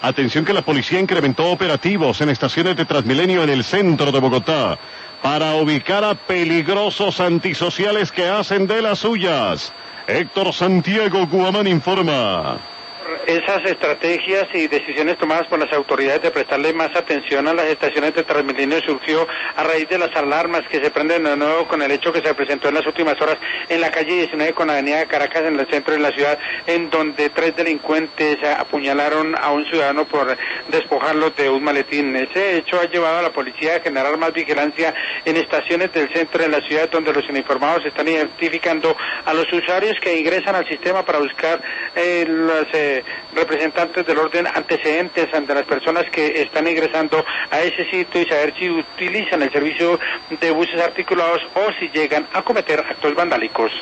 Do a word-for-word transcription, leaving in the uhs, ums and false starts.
Atención que la policía incrementó operativos en estaciones de Transmilenio en el centro de Bogotá para ubicar a peligrosos antisociales que hacen de las suyas. Héctor Santiago Guamán informa. Esas estrategias y decisiones tomadas por las autoridades de prestarle más atención a las estaciones de Transmilenio surgió a raíz de las alarmas que se prenden de nuevo con el hecho que se presentó en las últimas horas en la calle diecinueve con la avenida de Caracas en el centro de la ciudad, en donde tres delincuentes apuñalaron a un ciudadano por despojarlo de un maletín. Ese hecho ha llevado a la policía a generar más vigilancia en estaciones del centro de la ciudad, donde los uniformados están identificando a los usuarios que ingresan al sistema para buscar eh, los eh, representantes del orden antecedentes ante las personas que están ingresando a ese sitio y saber si utilizan el servicio de buses articulados o si llegan a cometer actos vandálicos.